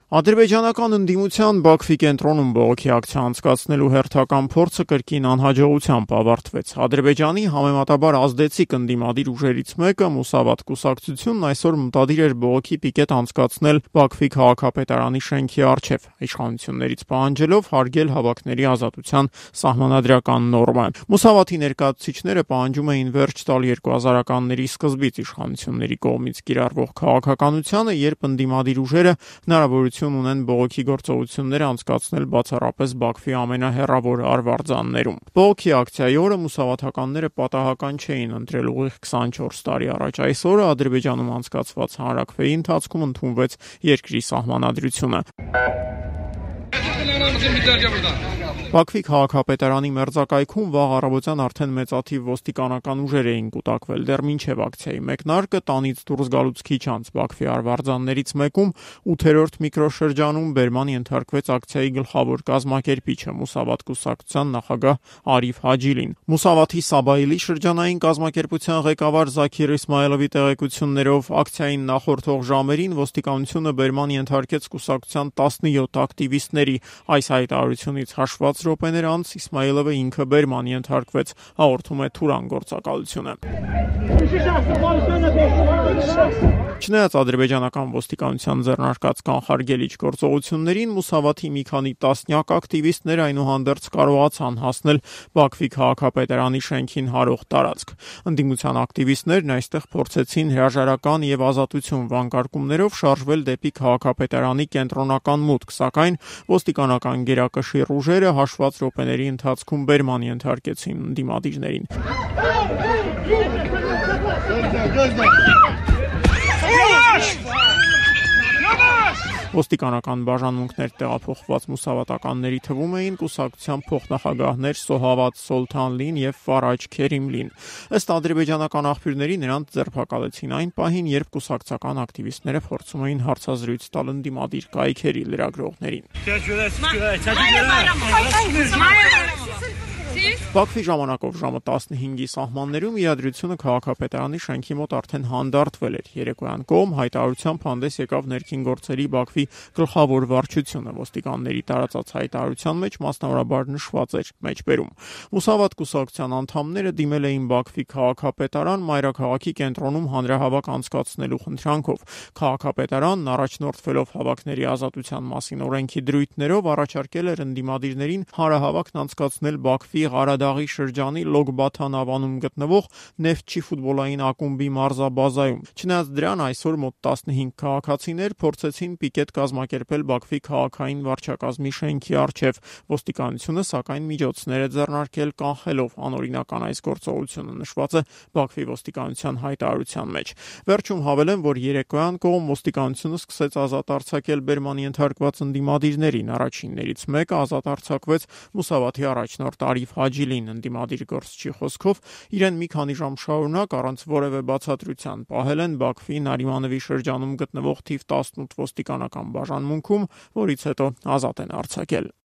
Ադրբեջանական ընդդիմության Բաքվի կենտրոնում բողոքի ակցիա անցկացնելու հերթական փորձը կրկին անհաջողությամբ ավարտվեց։ Ադրբեջանի համեմատաբար ազդեցիկ ընդդիմադիր ուժերից մեկը Մուսավատ կուսակցությունն այսօր մտադիր էր բողոքի պիկետ անցկացնել Բաքվի քաղաքապետարանի շենքի առջև, իշխանություններից պահանջելով հարգել հավաքների ազատության սահմանադրական նորմը։ Մուսավաթի ներկայացուցիչները պահանջում էին վերջ տալ 2000-ականների սկզբից իշխանությունների կողմից կիրառվող քաղաքականությանը, երբ ընդդիմադիր ուժերը հնարավորություն ունեն բողոքի գործողությունները անցկացնել բացառապես Բաքվի ամենահեռավոր արվարձաններում։ Բողոքի ակցիայի օրը մուսավաթականները պատահական չէին ընտրել ուղիղ 24 տարի առաջ։ Այս օրը Ադրբեջանում անցկացված հանրաքվեի ընթացքում ընդունվեց երկրի սահմանադրությունը։ Բաքվի քաղաքապետարանի մերձակայքում վաղ առավոտյան արդեն մեծաթիվ ոստիկանական ուժեր էին կուտակվել։ Դեռ մինչև ակցիայի մեկնարկը տանից դուրս գալուց քիչ անց Բաքվի արվարձաններից մեկում 8-րդ միկրոշրջանում բերման ենթարկվեց ակցիայի գլխավոր կազմակերպիչը՝ Մուսավատ կուսակցության նախագահ Արիֆ Հաջիլին։ Մուսավաթի Սաբայիլի շրջանային կազմակերպության ղեկավար Զաքիր Իսմայելովի տեղեկություններով ակցիային նախորդող ժամերին ոստիկանությունը բերման ենթարկեց կուսակցության 17 ակտիվիստների։ Այս հայտարարությունից հաշված րոպեներ անց Իսմայելովը ինքը բերման ենթարկվեց, հաղորդում է Թուրան գործակալությունը։ Չնայած ադրբեջանական ոստիկանության ձեռնարկած կանխարգելիչ գործողություններին, Մուսավաթի մի քանի տասնյակ ակտիվիստներ այնուհանդերձ կարողացան հասնել Բաքվի քաղաքապետարանի շենքին հարող տարածք։ Ընդդիմության ակտիվիստներն այստեղ փորձեցին հրաժարական եւ ազատություն վանկարկումներով շարժվել դեպի քաղաքապետարանի կենտրոնական մուտք, սակայն ոստիկանական գերակշիռ ուժերը հաշված րոպեների ընթացքում բերման ենթարկեցին ընդդիմադիրներին։ Ոստիկանական բաժանմունքներ տեղափոխված մուսավատականների թվում էին կուսակցության փոխնախագահներ Սոհավատ Սոլթանլին եւ Ֆարաջ Քերիմլին։ Ըստ ադրբեջանական աղբյուրների նրանց ձերբակալեցին այն պահին, երբ կուսակցական ակտիվիստները փորձում էին հարցազրույց տալ ընդդիմադիր կայքերի լրագրողներին։ Բաքվի ժամանակով ժամը 15-ի սահմաններում իրադրությունը քաղաքապետարանի շենքի մոտ արդեն հանդարտվել էր։ Երեկոյան կողմ հայտարարությամբ հանդես եկավ ներքին գործերի Բաքվի գլխավոր վարչությունը։ Ոստիկանների տարածած հայտարարության մեջ մասնավորաբար նշված էր մեջբերում. Մուսավատ կուսակցության անդամները դիմել էին Բաքվի քաղաքապետարան մայրաքաղաքի կենտրոնում հանրահավաք անցկացնելու խնդրանքով։ Քաղաքապետարանն առաջնորդվելով հավաքների ազատության մասին օրենքի դրույթներով առաջարկել էր ընդդիմադիրներին հանրահավաքն անցկացնել Բաքվի Ղարադաղի շրջանի Լոգբաթան ավանում գտնվող Նեֆթչի ֆուտբոլային ակումբի մարզաբազայում։ Չնայած դրան, այսօր մոտ 15 քաղաքացիներ փորձեցին պիկետ կազմակերպել Բաքվի քաղաքային վարչակազմի շենքի առջև։ Ոստիկանությունը, սակայն, միջոցներ է ձեռնարկել կանխելով անօրինական այս գործողությունը, նշված է Բաքվի ոստիկանության հայտարարության մեջ։ Վերջում հավելեմ, որ երեկոյան կողմ ոստիկանությունը սկսեց ազատ արձակել բերման ենթարկված ընդդիմադիրներին։ Առաջիններից մեկը ազատ արձակվեց Մուսավաթի առաջնորդ Արիֆ Հաջիլին։ Ընդդիմադիր գործչի խոսքով իրեն մի քանի ժամ շարունակ առանց որևէ բացատրության պահել են Բաքվի Նարիմանովի շրջանում գտնվող թիվ 18 ոստիկանական բաժանմունքում, որից հետո ազատ են արձակել։